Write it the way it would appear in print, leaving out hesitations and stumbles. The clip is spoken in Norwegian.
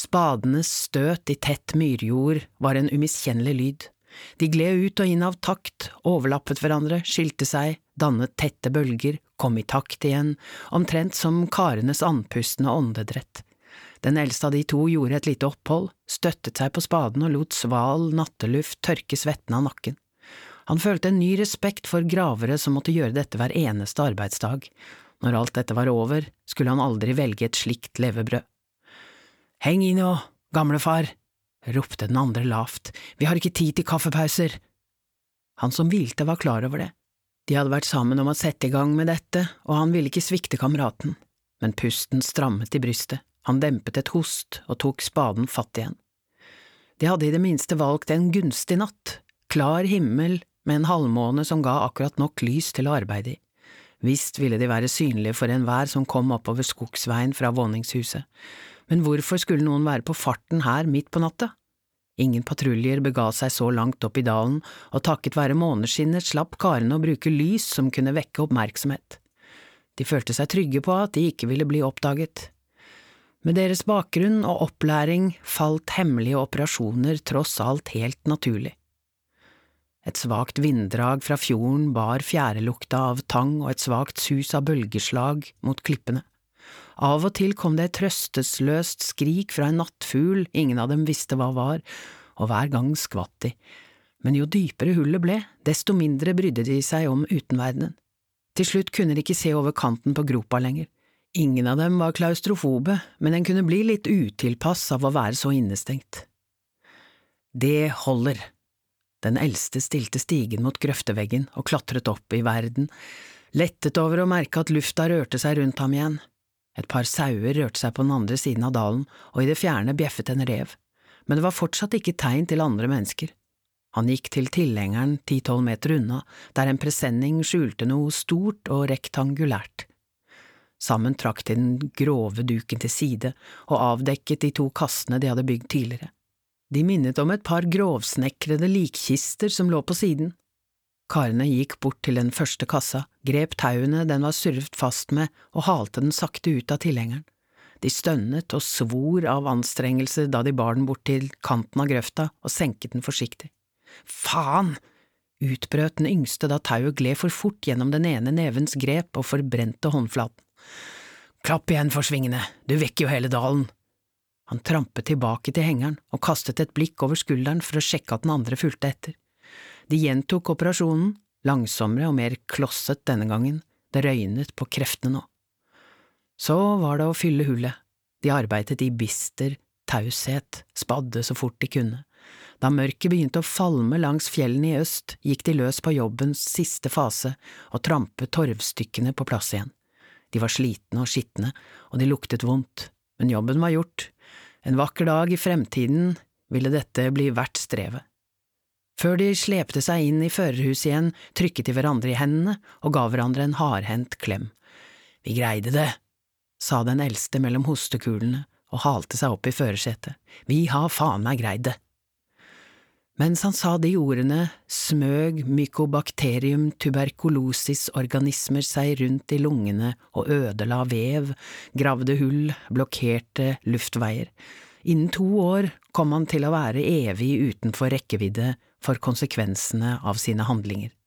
Spadenes støt i tett myrjord var en umiskjennelig lyd. De gled ut og inn av takt, overlappet hverandre, skilte seg, dannet tette bølger, kom i takt igjen, omtrent som karenes andpustende åndedrett. Den eldste av de to gjorde et lite opphold, støttet seg på spaden og lot sval natteluft tørke svetten av nakken. Han følte en ny respekt for gravere som måtte gjøre dette hver eneste arbeidsdag. Når alt dette var over, skulle han aldri velge et slikt levebrød. «Heng i nå, gamlefar!» ropte den andre lavt. «Vi har ikke tid til kaffepauser!» Han som hvilte var klar over det. De hadde vært sammen om å sette i gang med dette, og han ville ikke svikte kameraten. Men pusten strammet i brystet. Han dempet et host og tok spaden fatt igjen. De hadde i det minste valgt en gunstig natt, klar himmel med en halvmåne som ga akkurat nok lys til å arbeide i. Visst ville de være synlige for enhver som kom oppover skogsveien fra våningshuset. Men hvorfor skulle noen være på farten her midt på natta? Ingen patruljer bega seg så langt opp i dalen, og takket være måneskinnet slapp karene å bruke lys som kunne vekke oppmerksomhet. De følte seg trygge på at de ikke ville bli oppdaget. Med deres bakgrunn og opplæring falt hemmelige operasjoner tross alt helt naturlig. Et svakt vinddrag fra fjorden bar fjærelukta av tang og et svakt sus av bølgeslag mot klippene. Av og til kom det et trøstesløst skrik fra en nattfugl ingen av dem visste hva var, og hver gang skvatt de. Men jo dypere hullet ble, desto mindre brydde de seg om utenverdenen. Til slutt kunne de ikke se over kanten på gropa lenger. Ingen av dem var klaustrofobe, men en kunne bli litt utilpass av å være så innestengt. Det holder. Den eldste stilte stigen mot grøfteveggen og klatret opp i verden, lettet over å merke at lufta rørte seg rundt ham igjen. Et par sauer rørte seg på den andre siden av dalen, og i det fjerne bjeffet en rev, men det var fortsatt ikke tegn til andre mennesker. Han gikk til tilhengeren 10–12 meter unna, der en presenning skjulte noe stort og rektangulært. Sammen trakk de den grove duken til side og avdekket de to kassene de hadde bygd tidligere. De minnet om et par grovsnekrede likkister som lå på siden. Karene gikk bort til den første kassa, grep tauene den var surret fast med og halte den sakte ut av tilhengeren. De stønnet og svor av anstrengelse da de bar den bort til kanten av grøfta og senket den forsiktig. «Faen!» utbrøt den yngste da tauet gled for fort gjennom den ene nevens grep og forbrente håndflaten. «Klapp igjen for svingene, du vekker jo hele dalen!» Han trampet tilbake til hengeren og kastet et blikk over skulderen for å sjekke at den andre fulgte etter. De gjentok operasjonen, langsommere og mer klosset denne gangen, det røynet på kreftene nå. Så var det å fylle hullet. De arbeidet i bister taushet, spadde så fort de kunne. Da mørket begynte å falme langs fjellene i øst, gikk de løs på jobbens siste fase og trampet torvstykkene på plass igjen. De var slitne og skitne, og de luktet vondt, men jobben var gjort. En vakker dag i fremtiden ville dette bli verdt strevet. Før de slepte seg inn i førerhuset igjen, trykket de hverandre i hendene og ga hverandre en hardhendt klem. «Vi greide det», sa den eldste mellom hostekulene og halte seg opp i førersetet. «Vi har faen meg greid det». Mens han sa de ordene, smøg mycobacterium tuberculosis organismer seg rundt i lungene og ødela vev, gravde hull, blokkerte luftveier. Innen 2 år kom han til å være evig utenfor rekkevidde for konsekvensene av sine handlinger.